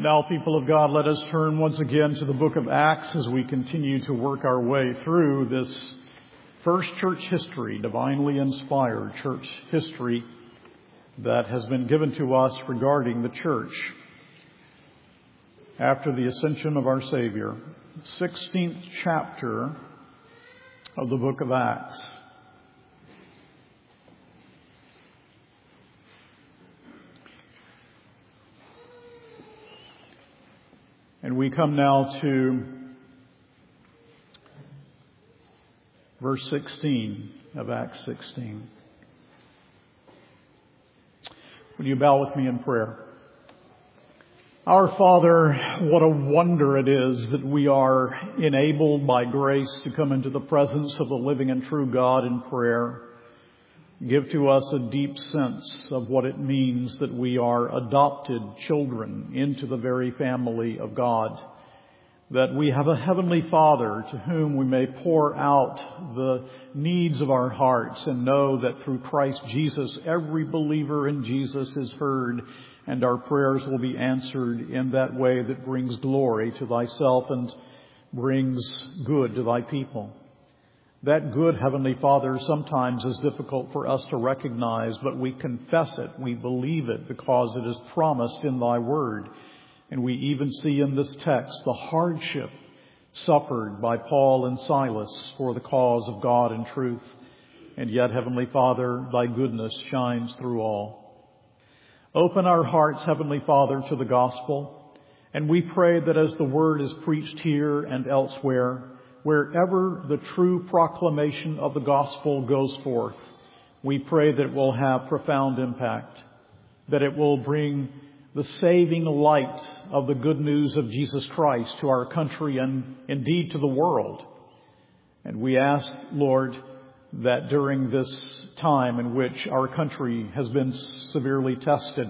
Now, people of God, let us turn once again to the book of Acts as we continue to work our way through this first church history, divinely inspired church history that has been given to us regarding the church after the ascension of our Savior. The 16th chapter of the book of Acts. And we come now to verse 16 of Acts 16. Will you bow with me in prayer? Our Father, what a wonder it is that we are enabled by grace to come into the presence of the living and true God in prayer. Give to us a deep sense of what it means that we are adopted children into the very family of God, that we have a heavenly Father to whom we may pour out the needs of our hearts and know that through Christ Jesus, every believer in Jesus is heard and our prayers will be answered in that way that brings glory to thyself and brings good to thy people. That good, Heavenly Father, sometimes is difficult for us to recognize, but we confess it, we believe it, because it is promised in thy word. And we even see in this text the hardship suffered by Paul and Silas for the cause of God and truth. And yet, Heavenly Father, thy goodness shines through all. Open our hearts, Heavenly Father, to the gospel. And we pray that as the word is preached here and elsewhere, wherever the true proclamation of the gospel goes forth, we pray that it will have profound impact, that it will bring the saving light of the good news of Jesus Christ to our country and indeed to the world. And we ask, Lord, that during this time in which our country has been severely tested,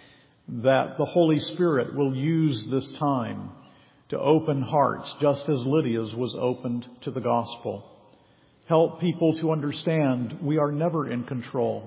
that the Holy Spirit will use this time to open hearts, just as Lydia's was opened to the gospel. Help people to understand we are never in control.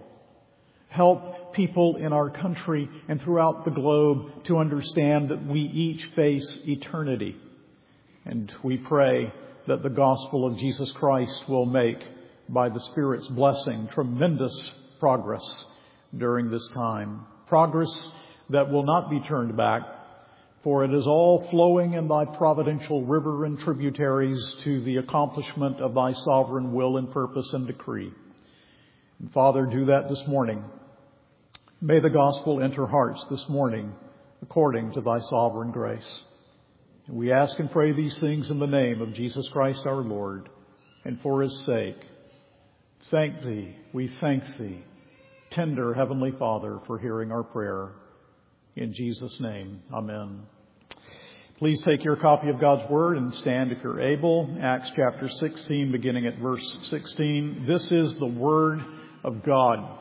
Help people in our country and throughout the globe to understand that we each face eternity. And we pray that the gospel of Jesus Christ will make, by the Spirit's blessing, tremendous progress during this time. Progress that will not be turned back, for it is all flowing in thy providential river and tributaries to the accomplishment of thy sovereign will and purpose and decree. And Father, do that this morning. May the gospel enter hearts this morning according to thy sovereign grace. And we ask and pray these things in the name of Jesus Christ our Lord, and for his sake. Thank thee, we thank thee, tender Heavenly Father, for hearing our prayer. In Jesus' name, amen. Please take your copy of God's Word and stand if you're able. Acts chapter 16, beginning at verse 16. This is the Word of God.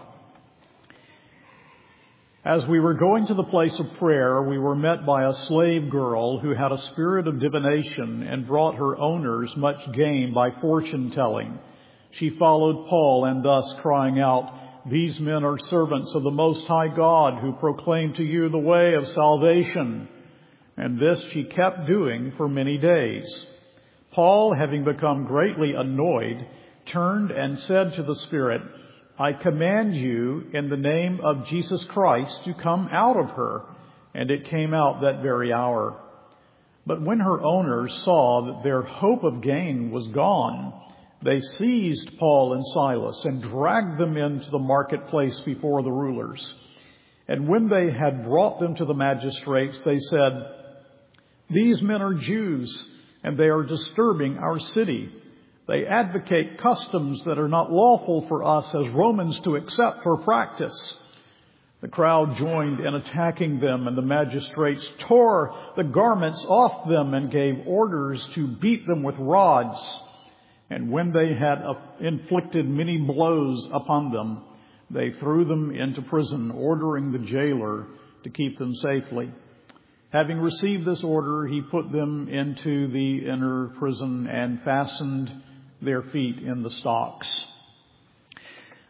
As we were going to the place of prayer, we were met by a slave girl who had a spirit of divination and brought her owners much gain by fortune telling. She followed Paul and thus crying out, "These men are servants of the Most High God who proclaim to you the way of salvation." And this she kept doing for many days. Paul, having become greatly annoyed, turned and said to the spirit, "I command you in the name of Jesus Christ to come out of her." And it came out that very hour. But when her owners saw that their hope of gain was gone, they seized Paul and Silas and dragged them into the marketplace before the rulers. And when they had brought them to the magistrates, they said, "These men are Jews, and they are disturbing our city. They advocate customs that are not lawful for us as Romans to accept or practice." The crowd joined in attacking them, and the magistrates tore the garments off them and gave orders to beat them with rods. And when they had inflicted many blows upon them, they threw them into prison, ordering the jailer to keep them safely. Having received this order, he put them into the inner prison and fastened their feet in the stocks.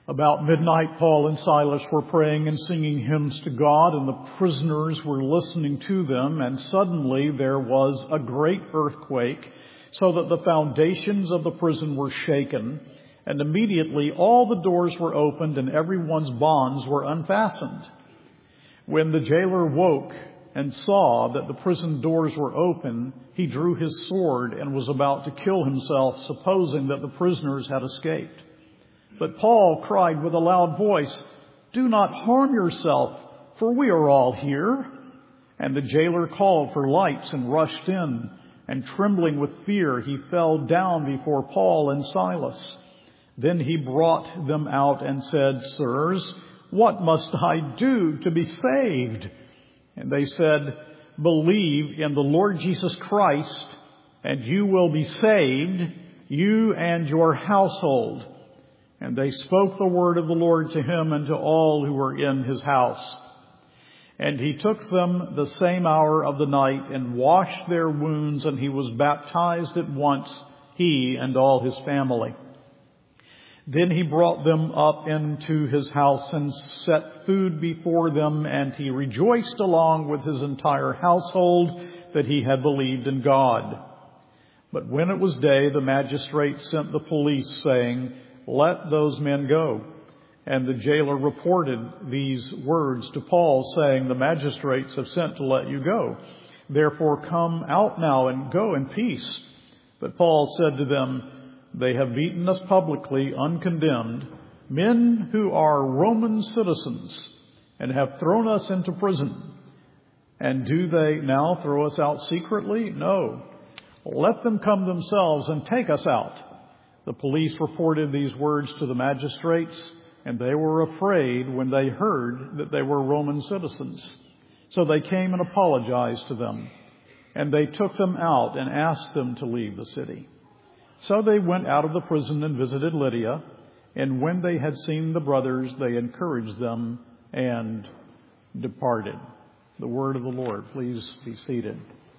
About midnight, Paul and Silas were praying and singing hymns to God, and the prisoners were listening to them, and suddenly there was a great earthquake, so that the foundations of the prison were shaken, and immediately all the doors were opened and everyone's bonds were unfastened. When the jailer woke and saw that the prison doors were open, he drew his sword and was about to kill himself, supposing that the prisoners had escaped. But Paul cried with a loud voice, "Do not harm yourself, for we are all here." And the jailer called for lights and rushed in, and trembling with fear, he fell down before Paul and Silas. Then he brought them out and said, "Sirs, what must I do to be saved?" And they said, "Believe in the Lord Jesus Christ, and you will be saved, you and your household." And they spoke the word of the Lord to him and to all who were in his house. And he took them the same hour of the night and washed their wounds, and he was baptized at once, he and all his family. Then he brought them up into his house and set food before them, and he rejoiced along with his entire household that he had believed in God. But when it was day, the magistrate sent the police, saying, "Let those men go." And the jailer reported these words to Paul, saying, "The magistrates have sent to let you go. Therefore come out now and go in peace." But Paul said to them, "They have beaten us publicly, uncondemned, men who are Roman citizens, and have thrown us into prison. And do they now throw us out secretly? No. Let them come themselves and take us out." The police reported these words to the magistrates, and they were afraid when they heard that they were Roman citizens. So they came and apologized to them, and they took them out and asked them to leave the city. So they went out of the prison and visited Lydia, and when they had seen the brothers, they encouraged them and departed. The word of the Lord. Please be seated.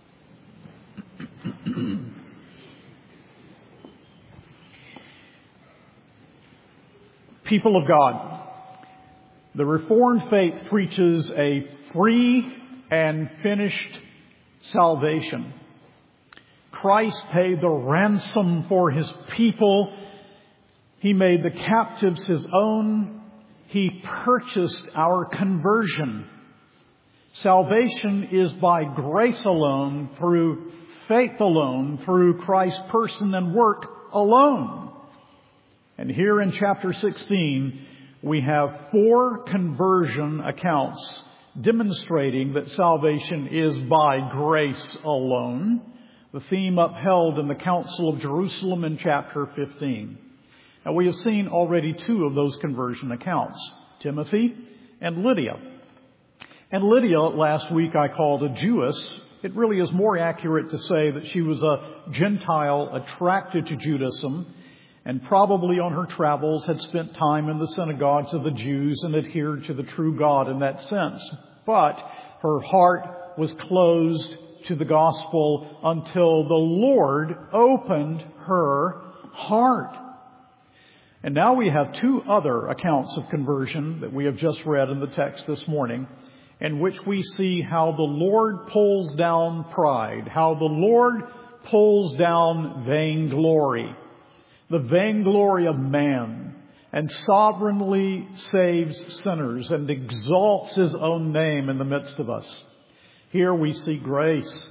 People of God, the Reformed faith preaches a free and finished salvation. Christ paid the ransom for his people. He made the captives his own. He purchased our conversion. Salvation is by grace alone, through faith alone, through Christ's person and work alone. And here in chapter 16, we have 4 conversion accounts demonstrating that salvation is by grace alone, the theme upheld in the Council of Jerusalem in chapter 15. Now, we have seen already 2 of those conversion accounts, Timothy and Lydia. And Lydia, last week I called a Jewess. It really is more accurate to say that she was a Gentile attracted to Judaism, and probably on her travels had spent time in the synagogues of the Jews and adhered to the true God in that sense. But her heart was closed to the gospel until the Lord opened her heart. And now we have 2 other accounts of conversion that we have just read in the text this morning, in which we see how the Lord pulls down pride, how the Lord pulls down vainglory, the vainglory of man, and sovereignly saves sinners and exalts his own name in the midst of us. Here we see grace,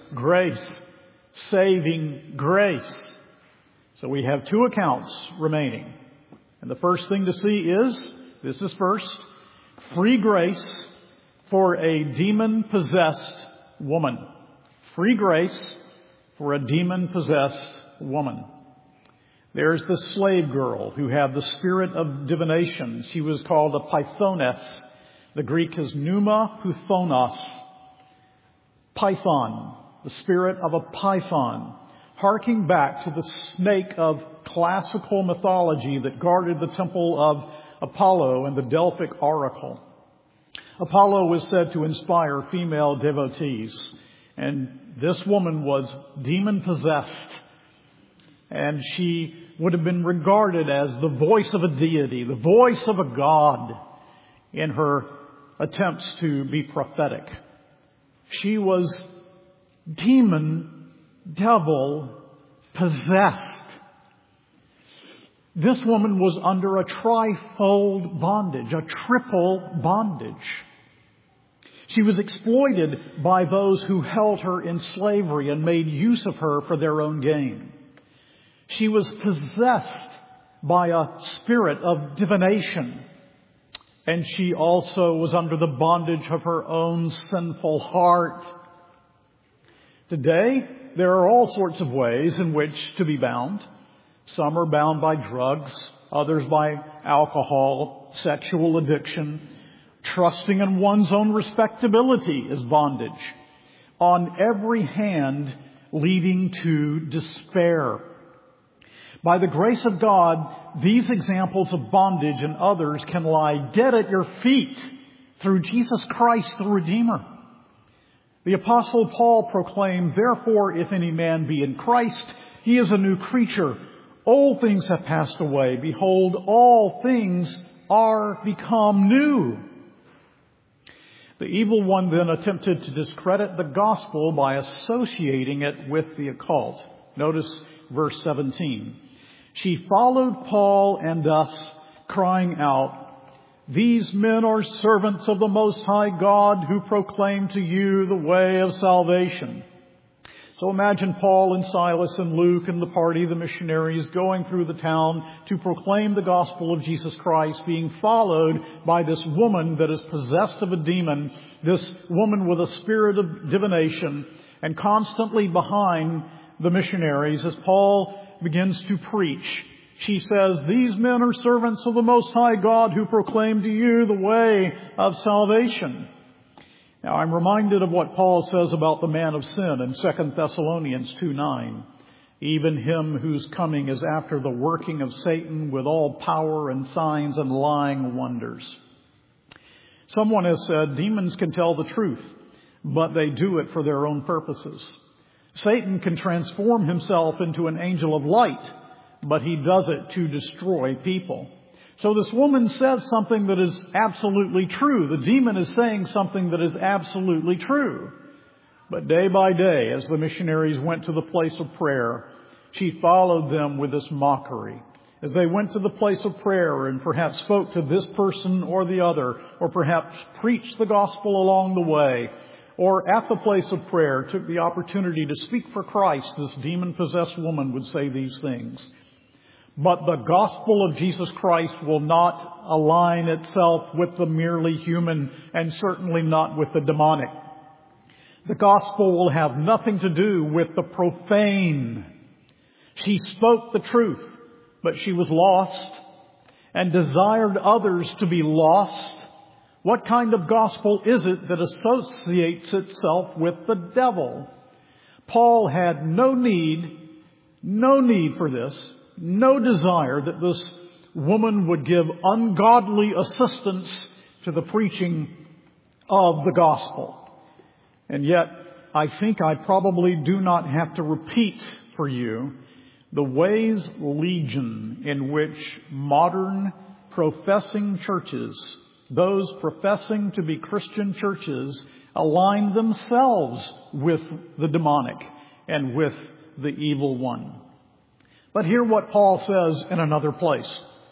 saving grace. So we have 2 accounts remaining. And the first thing to see is, this is first, free grace for a demon-possessed woman. Free grace for a demon-possessed woman. There's the slave girl who had the spirit of divination. She was called a Pythoness. The Greek is pneuma puthonos. Python, the spirit of a python, harking back to the snake of classical mythology that guarded the temple of Apollo and the Delphic oracle. Apollo was said to inspire female devotees, and this woman was demon-possessed, and she would have been regarded as the voice of a deity, the voice of a god in her attempts to be prophetic. She was devil possessed. This woman was under a trifold bondage, a triple bondage. She was exploited by those who held her in slavery and made use of her for their own gain. She was possessed by a spirit of divination. And she also was under the bondage of her own sinful heart. Today, there are all sorts of ways in which to be bound. Some are bound by drugs, others by alcohol, sexual addiction. Trusting in one's own respectability is bondage. On every hand, leading to despair. By the grace of God, these examples of bondage and others can lie dead at your feet through Jesus Christ the Redeemer. The Apostle Paul proclaimed, "Therefore, if any man be in Christ, he is a new creature. Old things have passed away. Behold, all things are become new." The evil one then attempted to discredit the gospel by associating it with the occult. Notice verse 17. She followed Paul and us, crying out, "These men are servants of the Most High God who proclaim to you the way of salvation." So imagine Paul and Silas and Luke and the party of the missionaries going through the town to proclaim the gospel of Jesus Christ, being followed by this woman that is possessed of a demon, this woman with a spirit of divination, and constantly behind the missionaries as Paul begins to preach. She says, "These men are servants of the Most High God who proclaim to you the way of salvation." Now, I'm reminded of what Paul says about the man of sin in 2 Thessalonians 2:9. "Even him whose coming is after the working of Satan with all power and signs and lying wonders." Someone has said demons can tell the truth, but they do it for their own purposes. Satan can transform himself into an angel of light, but he does it to destroy people. So this woman says something that is absolutely true. The demon is saying something that is absolutely true. But day by day, as the missionaries went to the place of prayer, she followed them with this mockery. As they went to the place of prayer and perhaps spoke to this person or the other, or perhaps preached the gospel along the way, or at the place of prayer took the opportunity to speak for Christ, this demon-possessed woman would say these things. But the gospel of Jesus Christ will not align itself with the merely human and certainly not with the demonic. The gospel will have nothing to do with the profane. She spoke the truth, but she was lost and desired others to be lost. What kind of gospel is it that associates itself with the devil? Paul had no need for this. No desire that this woman would give ungodly assistance to the preaching of the gospel. And yet, I think I probably do not have to repeat for you the ways legion in which modern professing churches, those professing to be Christian churches, align themselves with the demonic and with the evil one. But hear what Paul says in another place.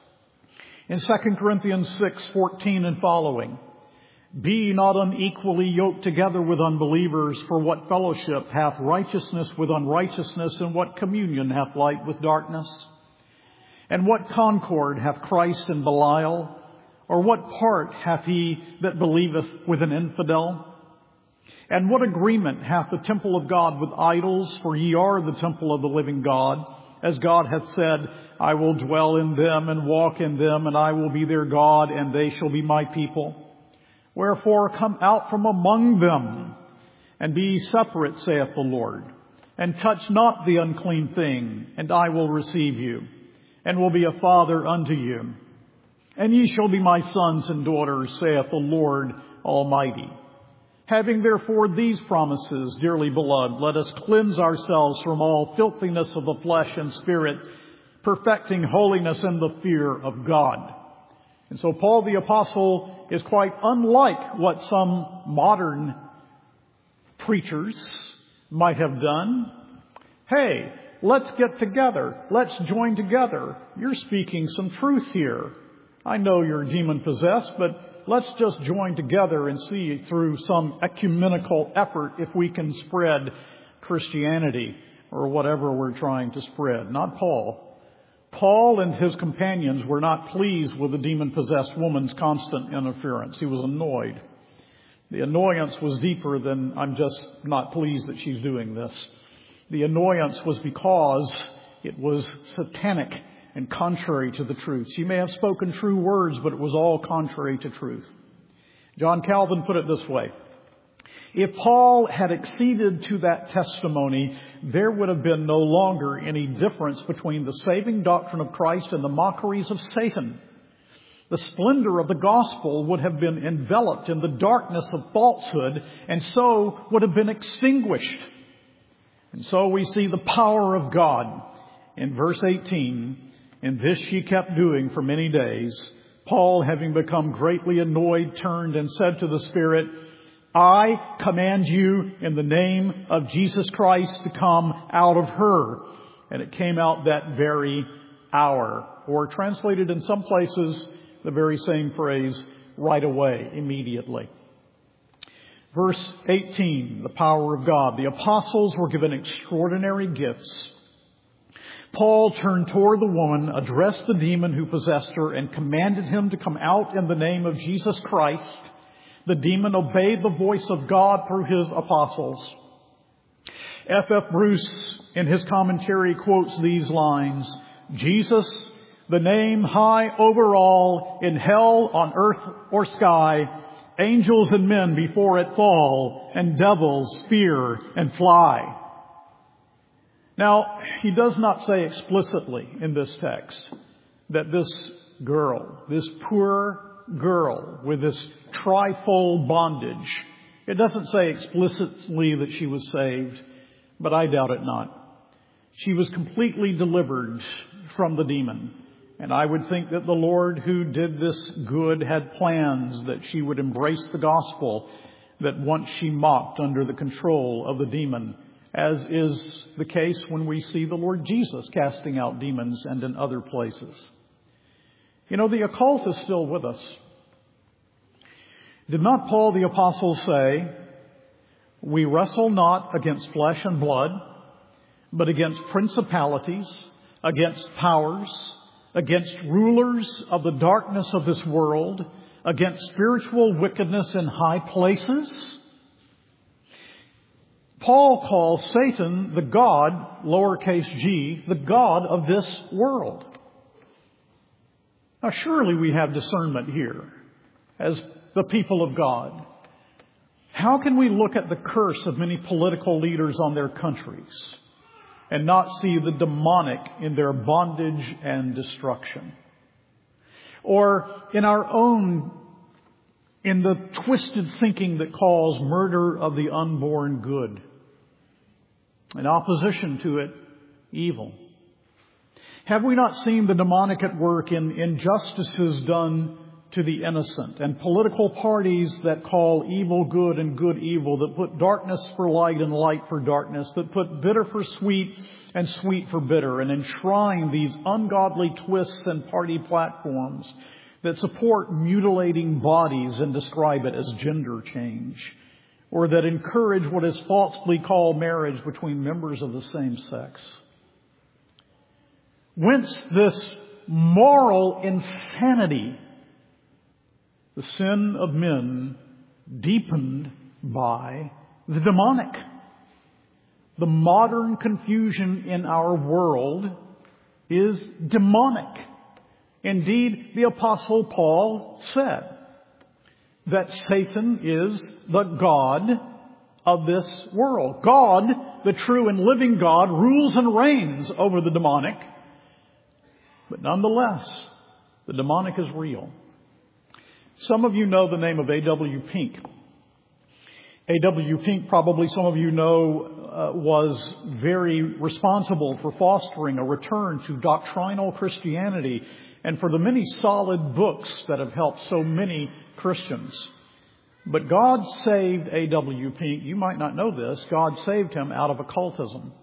In 2 Corinthians 6:14 and following, "Be ye not unequally yoked together with unbelievers, for what fellowship hath righteousness with unrighteousness, and what communion hath light with darkness? And what concord hath Christ and Belial? Or what part hath he that believeth with an infidel? And what agreement hath the temple of God with idols? For ye are the temple of the living God. As God hath said, I will dwell in them and walk in them, and I will be their God, and they shall be my people. Wherefore come out from among them, and be ye separate, saith the Lord, and touch not the unclean thing, and I will receive you, and will be a father unto you. And ye shall be my sons and daughters, saith the Lord Almighty. Having therefore these promises, dearly beloved, let us cleanse ourselves from all filthiness of the flesh and spirit, perfecting holiness in the fear of God. And so Paul the Apostle is quite unlike what some modern preachers might have done. Hey, let's get together. Let's join together. You're speaking some truth here. I know you're demon-possessed, but let's just join together and see through some ecumenical effort if we can spread Christianity or whatever we're trying to spread. Not Paul. Paul and his companions were not pleased with the demon-possessed woman's constant interference. He was annoyed. The annoyance was deeper than, I'm just not pleased that she's doing this. The annoyance was because it was satanic and contrary to the truth. She may have spoken true words, but it was all contrary to truth. John Calvin put it this way: if Paul had acceded to that testimony, there would have been no longer any difference between the saving doctrine of Christ and the mockeries of Satan. The splendor of the gospel would have been enveloped in the darkness of falsehood, and so would have been extinguished. And so we see the power of God in verse 18. And this she kept doing for many days. Paul, having become greatly annoyed, turned and said to the Spirit, I command you in the name of Jesus Christ to come out of her. And it came out that very hour. Or translated in some places, the very same phrase, right away, immediately. Verse 18, the power of God. The apostles were given extraordinary gifts. Paul turned toward the woman, addressed the demon who possessed her, and commanded him to come out in the name of Jesus Christ. The demon obeyed the voice of God through his apostles. F.F. Bruce, in his commentary, quotes these lines: Jesus, the name high over all, in hell, on earth, or sky, angels and men before it fall, and devils fear and fly. Now, he does not say explicitly in this text that this girl, this poor girl with this trifold bondage, it doesn't say explicitly that she was saved, but I doubt it not. She was completely delivered from the demon. And I would think that the Lord who did this good had plans that she would embrace the gospel, that once she mocked under the control of the demon, as is the case when we see the Lord Jesus casting out demons and in other places. You know, the occult is still with us. Did not Paul the Apostle say, we wrestle not against flesh and blood, but against principalities, against powers, against rulers of the darkness of this world, against spiritual wickedness in high places? Paul calls Satan the god, lowercase g, the god of this world. Now surely we have discernment here as the people of God. How can we look at the curse of many political leaders on their countries and not see the demonic in their bondage and destruction? Or in our own, in the twisted thinking that calls murder of the unborn good, in opposition to it, evil. Have we not seen the demonic at work in injustices done to the innocent, and political parties that call evil good and good evil, that put darkness for light and light for darkness, that put bitter for sweet and sweet for bitter, and enshrine these ungodly twists and party platforms that support mutilating bodies and describe it as gender change, or that encourage what is falsely called marriage between members of the same sex. Whence this moral insanity? The sin of men deepened by the demonic. The modern confusion in our world is demonic. Indeed, the Apostle Paul said that Satan is the god of this world. God, the true and living God, rules and reigns over the demonic. But nonetheless, the demonic is real. Some of you know the name of A.W. Pink. A.W. Pink, probably some of you know was very responsible for fostering a return to doctrinal Christianity and for the many solid books that have helped so many Christians. But God saved A.W. Pink. You might not know this. God saved him out of occultism.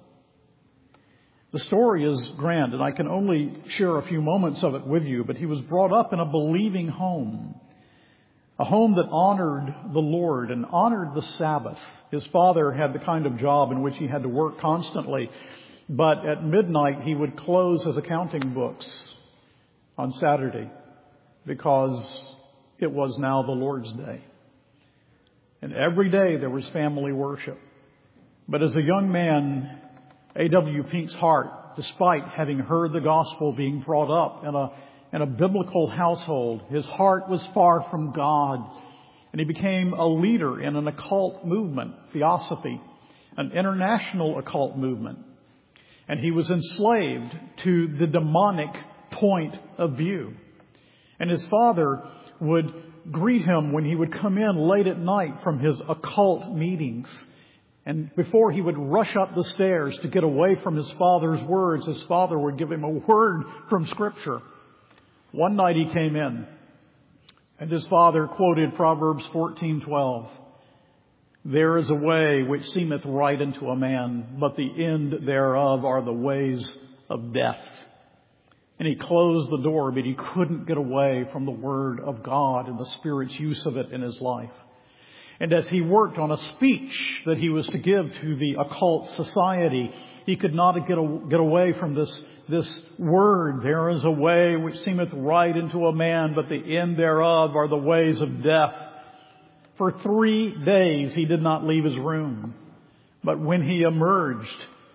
The story is grand, and I can only share a few moments of it with you, but he was brought up in a believing home, a home that honored the Lord and honored the Sabbath. His father had the kind of job in which he had to work constantly, but at midnight he would close his accounting books on Saturday because it was now the Lord's day. And every day there was family worship. But as a young man, A.W. Pink's heart, despite having heard the gospel being brought up in a biblical household, his heart was far from God. And he became a leader in an occult movement, theosophy, an international occult movement. And he was enslaved to the demonic point of view. And his father would greet him when he would come in late at night from his occult meetings. And before he would rush up the stairs to get away from his father's words, his father would give him a word from Scripture. One night he came in, and his father quoted Proverbs 14:12. "There is a way which seemeth right unto a man, but the end thereof are the ways of death." And he closed the door, but he couldn't get away from the Word of God and the Spirit's use of it in his life. And as he worked on a speech that he was to give to the occult society, he could not get away from this word. "There is a way which seemeth right unto a man, but the end thereof are the ways of death." For 3 days he did not leave his room. But when he emerged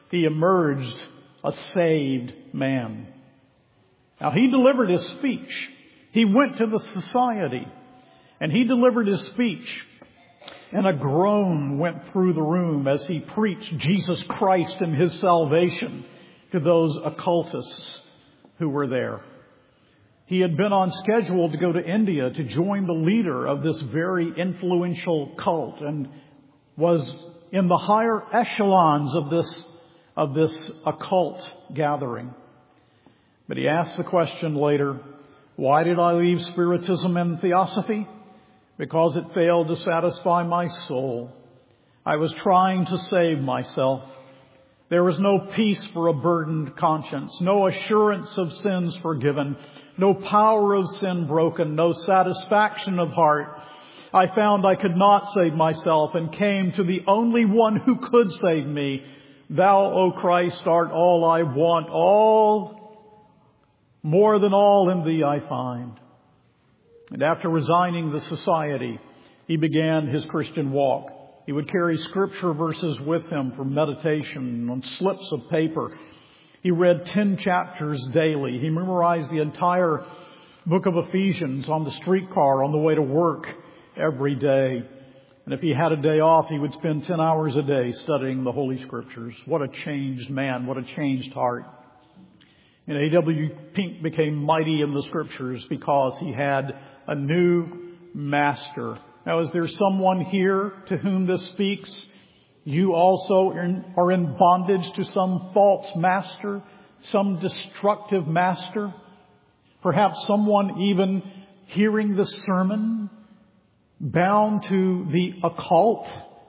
a saved man. Now he delivered his speech. He went to the society and he delivered his speech. And a groan went through the room as he preached Jesus Christ and His salvation to those occultists who were there. He had been on schedule to go to India to join the leader of this very influential cult and was in the higher echelons of this occult gathering. But he asked the question later, "Why did I leave Spiritism and Theosophy? Because it failed to satisfy my soul. I was trying to save myself. There was no peace for a burdened conscience, no assurance of sins forgiven, no power of sin broken, no satisfaction of heart. I found I could not save myself and came to the only one who could save me. Thou, O Christ, art all I want, all, more than all in Thee I find." And after resigning the society, he began his Christian walk. He would carry Scripture verses with him for meditation on slips of paper. He read 10 chapters daily. He memorized the entire book of Ephesians on the streetcar on the way to work every day. And if he had a day off, he would spend 10 hours a day studying the Holy Scriptures. What a changed man, what a changed heart. And A.W. Pink became mighty in the Scriptures because he had a new master. Now, is there someone here to whom this speaks? You also are in bondage to some false master, some destructive master. Perhaps someone even hearing this sermon bound to the occult,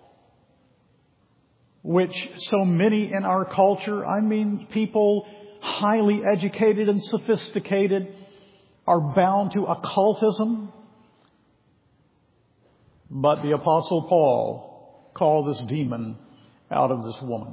which so many in our culture, I mean people highly educated and sophisticated, are bound to occultism. But the Apostle Paul called this demon out of this woman.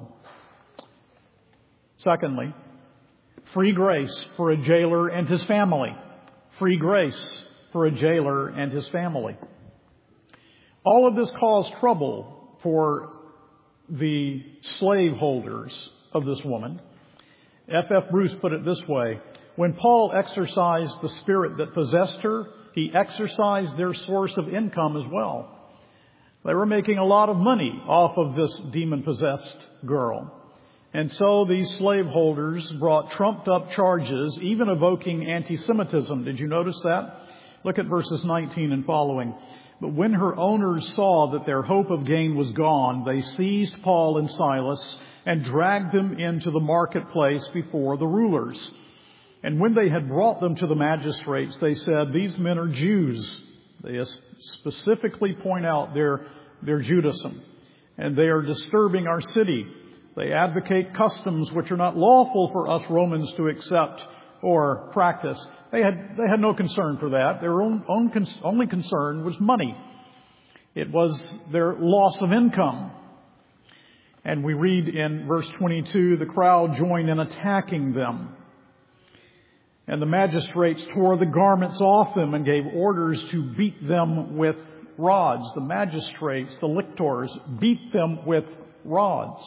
Secondly, free grace for a jailer and his family. Free grace for a jailer and his family. All of this caused trouble for the slaveholders of this woman. F.F. Bruce put it this way: when Paul exorcised the spirit that possessed her, he exorcised their source of income as well. They were making a lot of money off of this demon-possessed girl. And so these slaveholders brought trumped-up charges, even evoking anti-Semitism. Did you notice that? Look at verses 19 and following. But when her owners saw that their hope of gain was gone, they seized Paul and Silas and dragged them into the marketplace before the rulers. And when they had brought them to the magistrates, they said, "These men are Jews." They specifically point out their Judaism. "And they are disturbing our city. They advocate customs which are not lawful for us Romans to accept or practice." They had no concern for that. Their only concern was money. It was their loss of income. And we read in verse 22, the crowd joined in attacking them. And the magistrates tore the garments off them and gave orders to beat them with rods. The magistrates, the lictors, beat them with rods.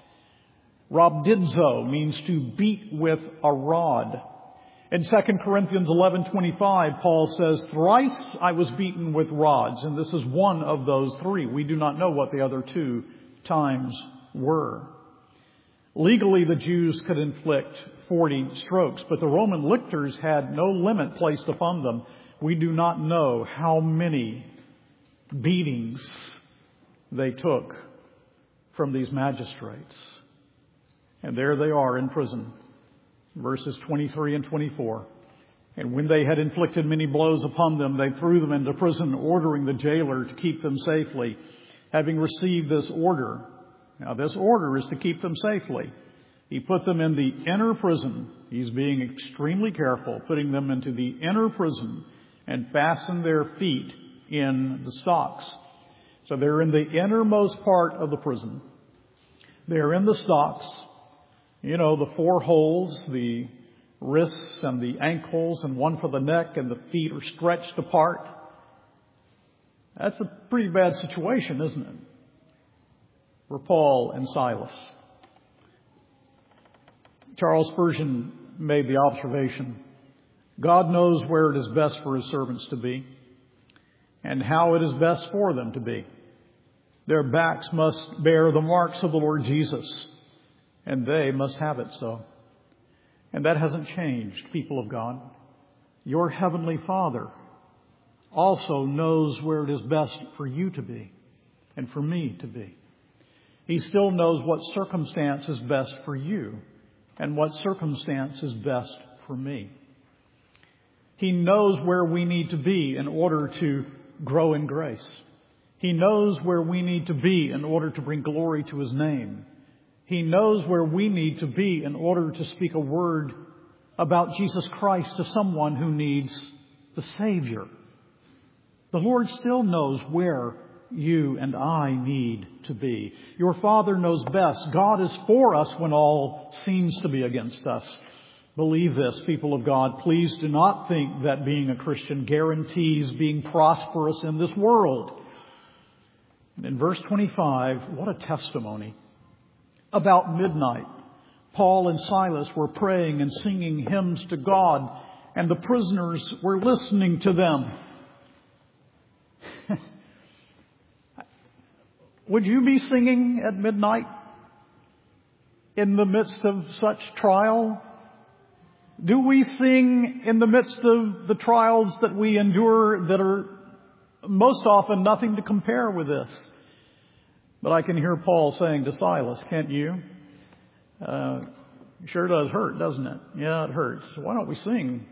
Rhabdizo means to beat with a rod. In 2 Corinthians 11:25, Paul says, "Thrice I was beaten with rods," and this is one of those three. We do not know what the other 2 times were. Legally, the Jews could inflict 40 strokes, but the Roman lictors had no limit placed upon them. We do not know how many beatings they took from these magistrates. And there they are in prison. Verses 23 and 24. "And when they had inflicted many blows upon them, they threw them into prison, ordering the jailer to keep them safely. Having received this order," now this order is to keep them safely, "he put them in the inner prison." He's being extremely careful, putting them into the inner prison, and fastened their feet in the stocks. So they're in the innermost part of the prison. They're in the stocks. You know, the 4 holes, the wrists and the ankles, and one for the neck, and the feet are stretched apart. That's a pretty bad situation, isn't it? For Paul and Silas. Charles Spurgeon made the observation, "God knows where it is best for His servants to be, and how it is best for them to be. Their backs must bear the marks of the Lord Jesus, and they must have it so." And that hasn't changed, people of God. Your Heavenly Father also knows where it is best for you to be and for me to be. He still knows what circumstance is best for you and what circumstance is best for me. He knows where we need to be in order to grow in grace. He knows where we need to be in order to bring glory to His name. He knows where we need to be in order to speak a word about Jesus Christ to someone who needs the Savior. The Lord still knows where you and I need to be. Your Father knows best. God is for us when all seems to be against us. Believe this, people of God. Please do not think that being a Christian guarantees being prosperous in this world. In verse 25, what a testimony. About midnight, Paul and Silas were praying and singing hymns to God, and the prisoners were listening to them. Would you be singing at midnight in the midst of such trial? Do we sing in the midst of the trials that we endure that are most often nothing to compare with this? But I can hear Paul saying to Silas, can't you? Sure does hurt, doesn't it? Yeah, it hurts. Why don't we sing?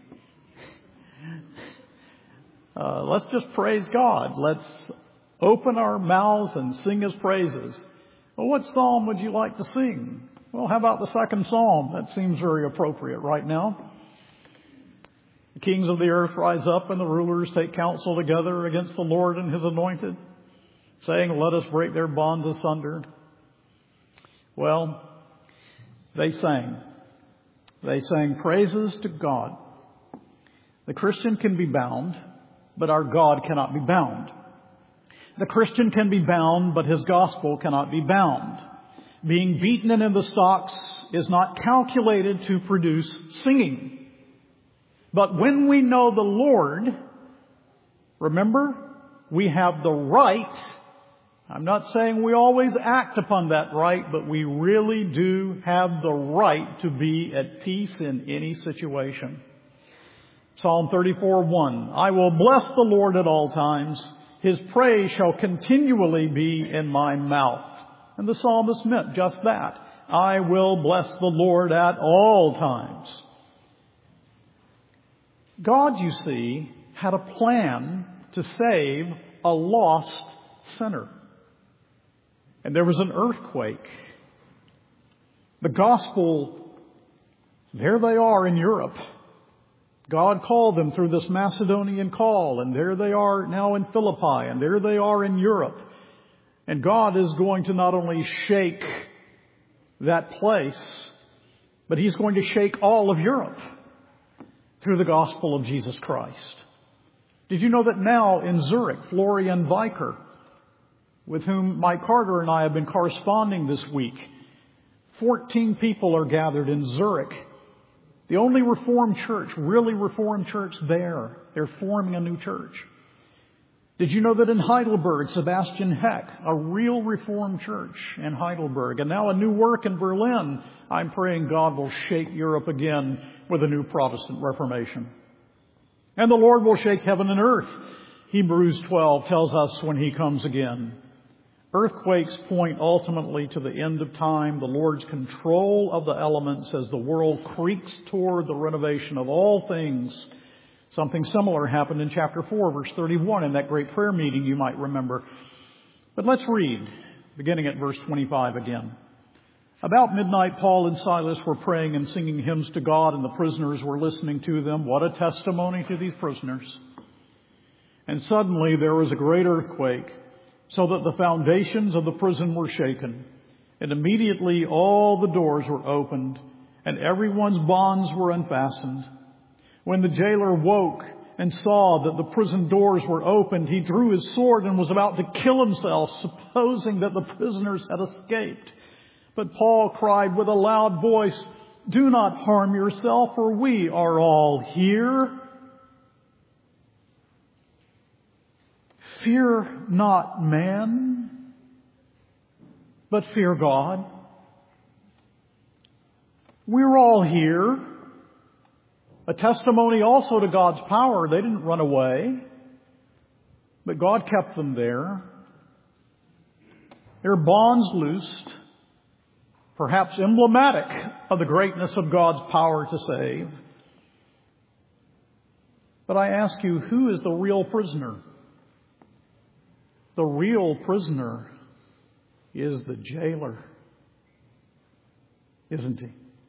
Let's just praise God. Let's open our mouths and sing His praises. Well, what psalm would you like to sing? Well, how about the 2nd Psalm? That seems very appropriate right now. The kings of the earth rise up and the rulers take counsel together against the Lord and His anointed, saying, "Let us break their bonds asunder." Well, they sang praises to God. The Christian can be bound, but our God cannot be bound. The Christian can be bound, but his gospel cannot be bound. Being beaten and in the stocks is not calculated to produce singing. But when we know the Lord, remember, we have the right. I'm not saying we always act upon that right, but we really do have the right to be at peace in any situation. Psalm 34:1, "I will bless the Lord at all times. His praise shall continually be in my mouth. And the psalmist meant just that. I will bless the Lord at all times. God, you see, had a plan to save a lost sinner. And there was an earthquake. The gospel, there they are in Europe. God called them through this Macedonian call, and there they are now in Philippi, and there they are in Europe. And God is going to not only shake that place, but He's going to shake all of Europe through the gospel of Jesus Christ. Did you know that now in Zurich, Florian Viker, with whom Mike Carter and I have been corresponding this week, 14 people are gathered in Zurich. The only Reformed church, really Reformed church there. They're forming a new church. Did you know that in Heidelberg, Sebastian Heck, a real Reformed church in Heidelberg, and now a new work in Berlin, I'm praying God will shake Europe again with a new Protestant Reformation. And the Lord will shake heaven and earth. Hebrews 12 tells us when He comes again. Earthquakes point ultimately to the end of time, the Lord's control of the elements as the world creaks toward the renovation of all things. Something similar happened in chapter 4, verse 31, in that great prayer meeting you might remember. But let's read, beginning at verse 25 again. About midnight, Paul and Silas were praying and singing hymns to God, and the prisoners were listening to them. What a testimony to these prisoners. And suddenly there was a great earthquake, so that the foundations of the prison were shaken. And immediately all the doors were opened, and everyone's bonds were unfastened. When the jailer woke and saw that the prison doors were opened, he drew his sword and was about to kill himself, supposing that the prisoners had escaped. But Paul cried with a loud voice, "Do not harm yourself, for we are all here." Fear not man, but fear God. We're all here. A testimony also to God's power. They didn't run away, but God kept them there. Their bonds loosed, perhaps emblematic of the greatness of God's power to save. But I ask you, who is the real prisoner? The real prisoner is the jailer, isn't he?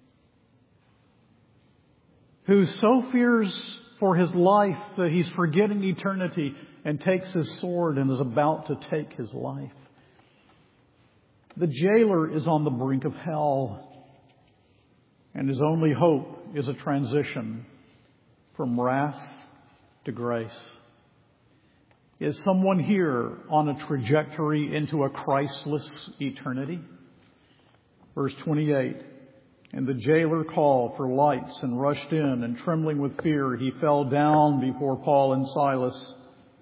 Who so fears for his life that he's forgetting eternity and takes his sword and is about to take his life. The jailer is on the brink of hell, and his only hope is a transition from wrath to grace. Is someone here on a trajectory into a Christless eternity? Verse 28, and the jailer called for lights and rushed in, and trembling with fear, he fell down before Paul and Silas.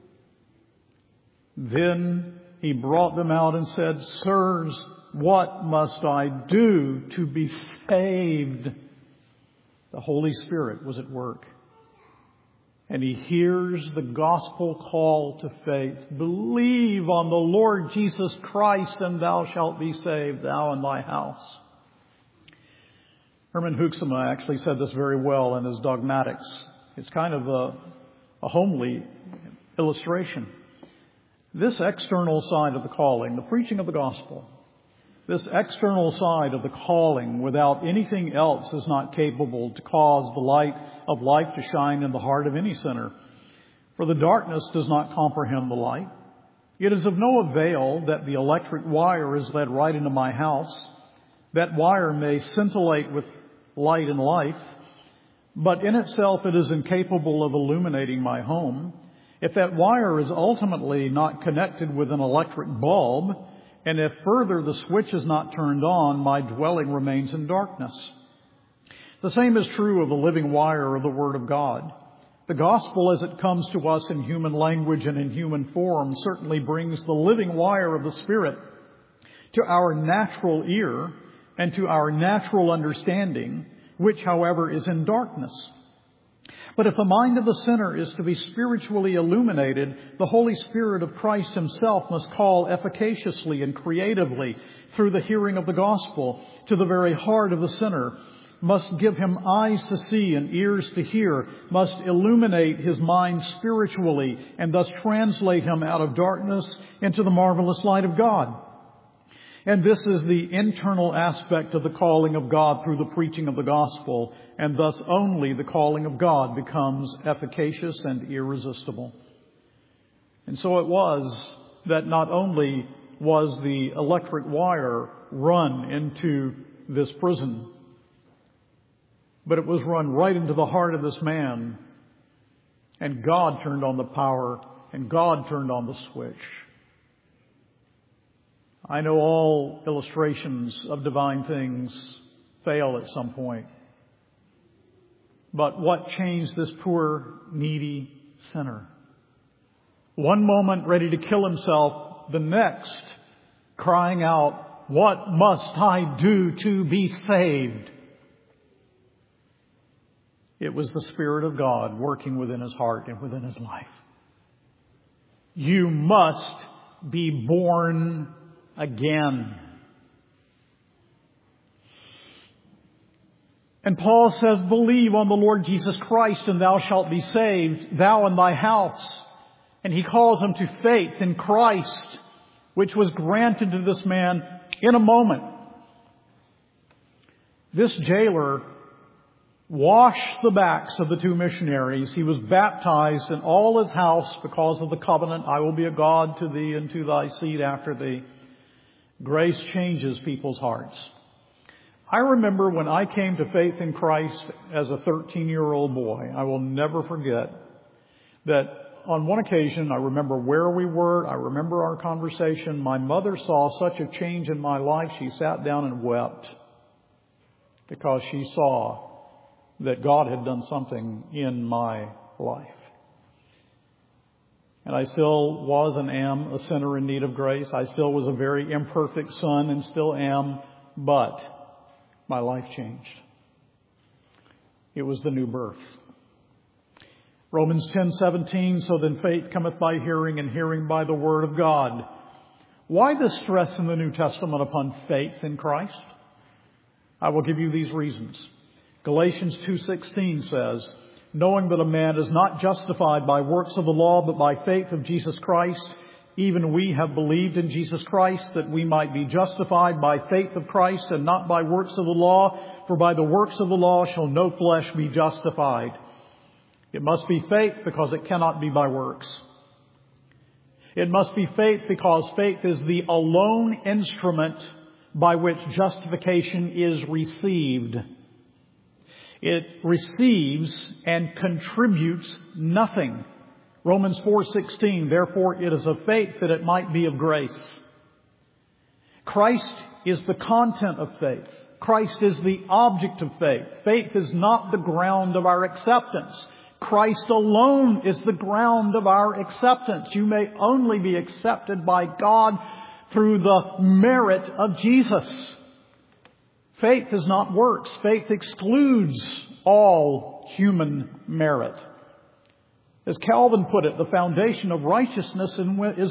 Then he brought them out and said, "Sirs, what must I do to be saved?" The Holy Spirit was at work. And he hears the gospel call to faith. Believe on the Lord Jesus Christ and thou shalt be saved, thou and thy house. Herman Hoeksema actually said this very well in his Dogmatics. It's kind of a homely illustration. This external side of the calling, the preaching of the gospel, this external side of the calling without anything else is not capable to cause the light of life to shine in the heart of any sinner. For the darkness does not comprehend the light. It is of no avail that the electric wire is led right into my house. That wire may scintillate with light and life, but in itself it is incapable of illuminating my home. If that wire is ultimately not connected with an electric bulb, and if further the switch is not turned on, my dwelling remains in darkness. The same is true of the living wire of the Word of God. The gospel as it comes to us in human language and in human form certainly brings the living wire of the Spirit to our natural ear and to our natural understanding, which, however, is in darkness. But if the mind of the sinner is to be spiritually illuminated, the Holy Spirit of Christ Himself must call efficaciously and creatively through the hearing of the gospel to the very heart of the sinner, must give him eyes to see and ears to hear, must illuminate his mind spiritually, and thus translate him out of darkness into the marvelous light of God. And this is the internal aspect of the calling of God through the preaching of the gospel, and thus only the calling of God becomes efficacious and irresistible. And so it was that not only was the electric wire run into this prison, but it was run right into the heart of this man, and God turned on the power, and God turned on the switch. I know all illustrations of divine things fail at some point. But what changed this poor, needy sinner? One moment ready to kill himself, the next crying out, "What must I do to be saved?" It was the Spirit of God working within his heart and within his life. You must be born again. And Paul says, "Believe on the Lord Jesus Christ and thou shalt be saved, thou and thy house." And he calls him to faith in Christ, which was granted to this man in a moment. This jailer washed the backs of the two missionaries. He was baptized in all his house because of the covenant, "I will be a God to thee and to thy seed after thee." Grace changes people's hearts. I remember when I came to faith in Christ as a 13-year-old boy, I will never forget that on one occasion, I remember where we were, I remember our conversation. My mother saw such a change in my life, she sat down and wept because she saw that God had done something in my life. And I still was and am a sinner in need of grace. I still was a very imperfect son and still am, but my life changed. It was the new birth. Romans 10:17, "So then faith cometh by hearing, and hearing by the word of God." Why the stress in the New Testament upon faith in Christ? I will give you these reasons. Galatians 2:16 says, "Knowing that a man is not justified by works of the law, but by faith of Jesus Christ, even we have believed in Jesus Christ, that we might be justified by faith of Christ and not by works of the law. For by the works of the law shall no flesh be justified." It must be faith because it cannot be by works. It must be faith because faith is the alone instrument by which justification is received. It receives and contributes nothing. Romans 4:16, "Therefore it is of faith that it might be of grace." Christ is the content of faith. Christ is the object of faith. Faith is not the ground of our acceptance. Christ alone is the ground of our acceptance. You may only be accepted by God through the merit of Jesus. Faith is not works. Faith excludes all human merit. As Calvin put it, the foundation of righteousness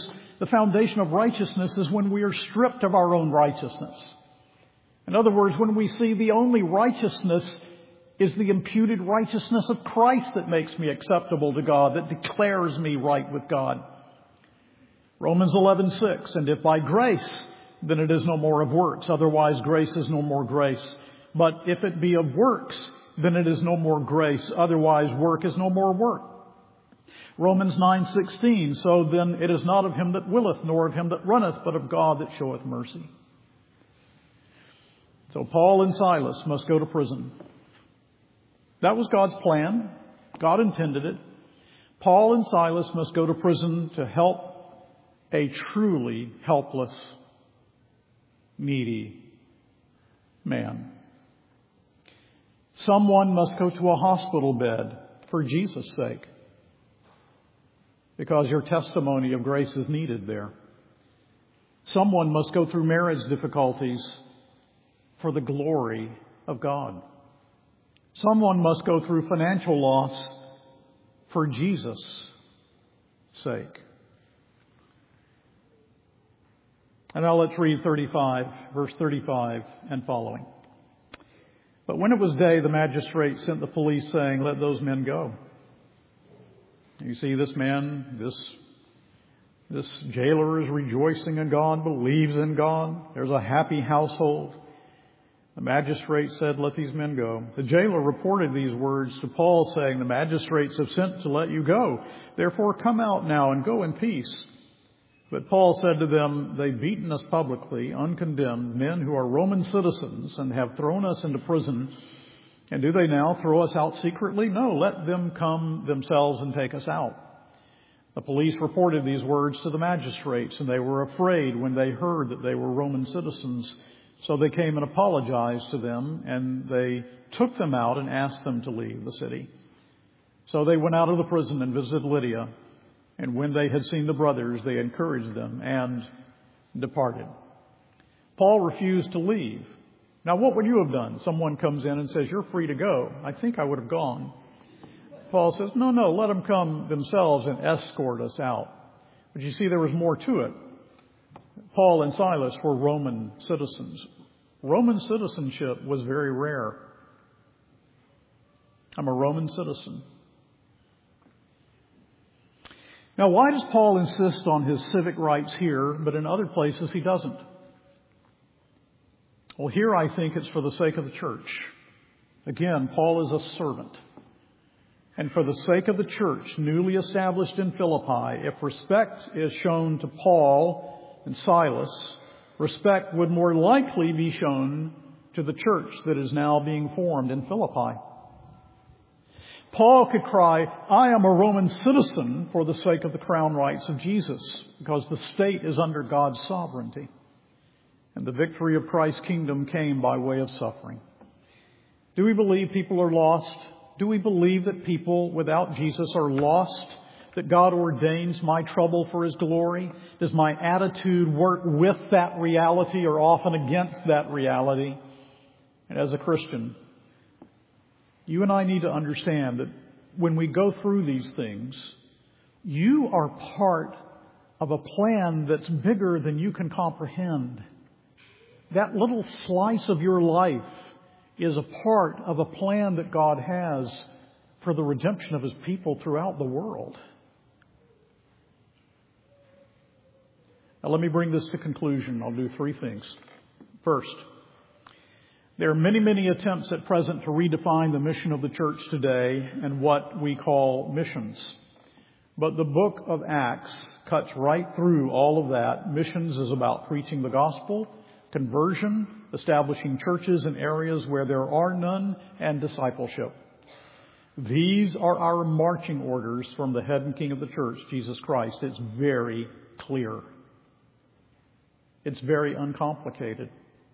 is when we are stripped of our own righteousness. In other words, when we see the only righteousness is the imputed righteousness of Christ that makes me acceptable to God, that declares me right with God. Romans 11:6, "And if by grace, then it is no more of works. Otherwise grace is no more grace. But if it be of works, then it is no more grace. Otherwise work is no more work." Romans 9:16, "So then it is not of him that willeth, nor of him that runneth, but of God that showeth mercy." So Paul and Silas must go to prison. That was God's plan. God intended it. Paul and Silas must go to prison to help a truly helpless, needy man. Someone must go to a hospital bed for Jesus' sake, because your testimony of grace is needed there. Someone must go through marriage difficulties for the glory of God. Someone must go through financial loss for Jesus' sake. And now let's read verse 35 and following. But when it was day, the magistrate sent the police, saying, "Let those men go." You see, this man, this jailer is rejoicing in God, believes in God. There's a happy household. The magistrate said, "Let these men go." The jailer reported these words to Paul, saying, "The magistrates have sent to let you go. Therefore come out now and go in peace." But Paul said to them, "They've beaten us publicly, uncondemned, men who are Roman citizens, and have thrown us into prison. And do they now throw us out secretly? No, let them come themselves and take us out." The police reported these words to the magistrates, and they were afraid when they heard that they were Roman citizens. So they came and apologized to them, and they took them out and asked them to leave the city. So they went out of the prison and visited Lydia. And when they had seen the brothers, they encouraged them and departed. Paul refused to leave. Now, what would you have done? Someone comes in and says, "You're free to go." I think I would have gone. Paul says, no, let them come themselves and escort us out. But you see, there was more to it. Paul and Silas were Roman citizens. Roman citizenship was very rare. I'm a Roman citizen. Now, why does Paul insist on his civic rights here, but in other places he doesn't? Well, here I think it's for the sake of the church. Again, Paul is a servant. And for the sake of the church, newly established in Philippi, if respect is shown to Paul and Silas, respect would more likely be shown to the church that is now being formed in Philippi. Paul could cry, "I am a Roman citizen for the sake of the crown rights of Jesus," because the state is under God's sovereignty. And the victory of Christ's kingdom came by way of suffering. Do we believe people are lost? Do we believe that people without Jesus are lost? That God ordains my trouble for His glory? Does my attitude work with that reality or often against that reality? And as a Christian, you and I need to understand that when we go through these things, you are part of a plan that's bigger than you can comprehend. That little slice of your life is a part of a plan that God has for the redemption of His people throughout the world. Now let me bring this to conclusion. I'll do three things. First, there are many attempts at present to redefine the mission of the church today and what we call missions. But the book of Acts cuts right through all of that. Missions is about preaching the gospel, conversion, establishing churches in areas where there are none, and discipleship. These are our marching orders from the head and king of the church, Jesus Christ. It's very clear. It's very uncomplicated.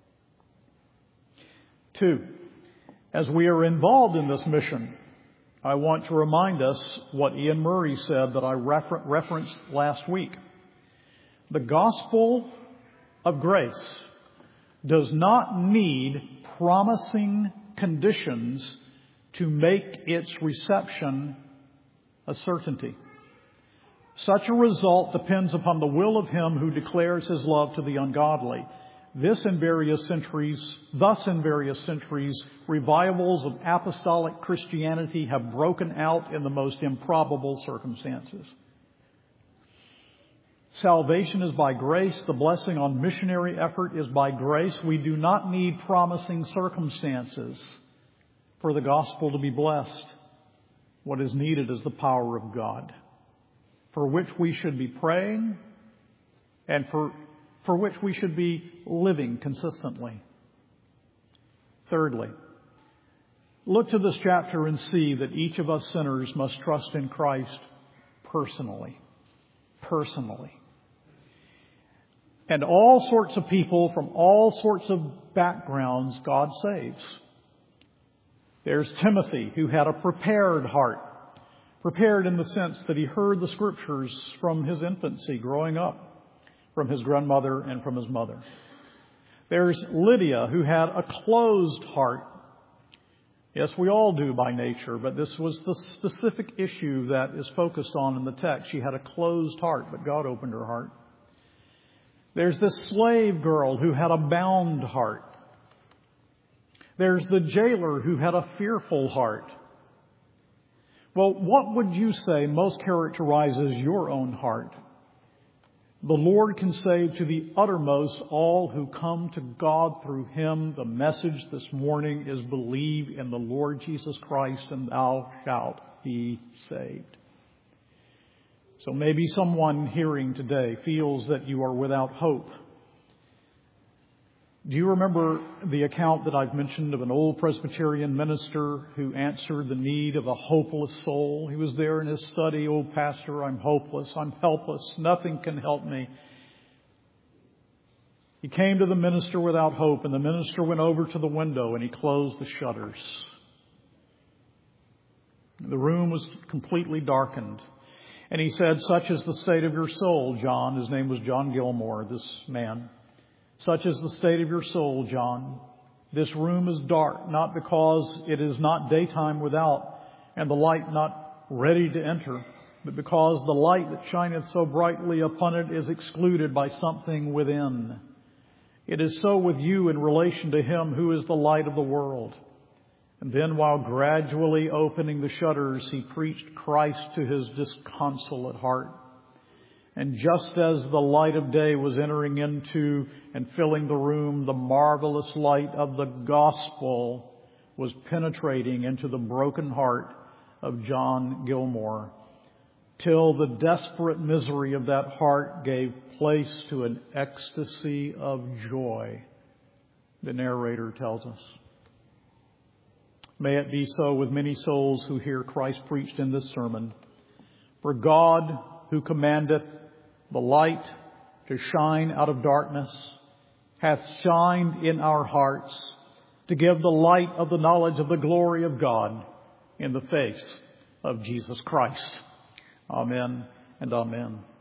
2, as we are involved in this mission, I want to remind us what Ian Murray said that I referenced last week. The gospel of grace does not need promising conditions to make its reception a certainty. Such a result depends upon the will of Him who declares His love to the ungodly. Thus, in various centuries, revivals of apostolic Christianity have broken out in the most improbable circumstances. Salvation is by grace. The blessing on missionary effort is by grace. We do not need promising circumstances for the gospel to be blessed. What is needed is the power of God, for which we should be praying and for which we should be living consistently. Thirdly, look to this chapter and see that each of us sinners must trust in Christ personally. And all sorts of people from all sorts of backgrounds God saves. There's Timothy, who had a prepared heart. Prepared in the sense that he heard the Scriptures from his infancy, growing up, from his grandmother and from his mother. There's Lydia, who had a closed heart. Yes, we all do by nature, but this was the specific issue that is focused on in the text. She had a closed heart, but God opened her heart. There's this slave girl who had a bound heart. There's the jailer who had a fearful heart. Well, what would you say most characterizes your own heart? The Lord can save to the uttermost all who come to God through Him. The message this morning is believe in the Lord Jesus Christ and thou shalt be saved. So maybe someone hearing today feels that you are without hope. Do you remember the account that I've mentioned of an old Presbyterian minister who answered the need of a hopeless soul? He was there in his study, "Oh, Pastor, I'm hopeless, I'm helpless, nothing can help me." He came to the minister without hope, and the minister went over to the window and he closed the shutters. The room was completely darkened. And he said, "Such is the state of your soul, John." His name was John Gilmore, this man. "Such is the state of your soul, John. This room is dark, not because it is not daytime without, and the light not ready to enter, but because the light that shineth so brightly upon it is excluded by something within. It is so with you in relation to Him who is the light of the world." And then, while gradually opening the shutters, he preached Christ to his disconsolate heart. And just as the light of day was entering into and filling the room, the marvelous light of the gospel was penetrating into the broken heart of John Gilmore, till the desperate misery of that heart gave place to an ecstasy of joy, the narrator tells us. May it be so with many souls who hear Christ preached in this sermon. For God, who commandeth the light to shine out of darkness, hath shined in our hearts to give the light of the knowledge of the glory of God in the face of Jesus Christ. Amen and amen.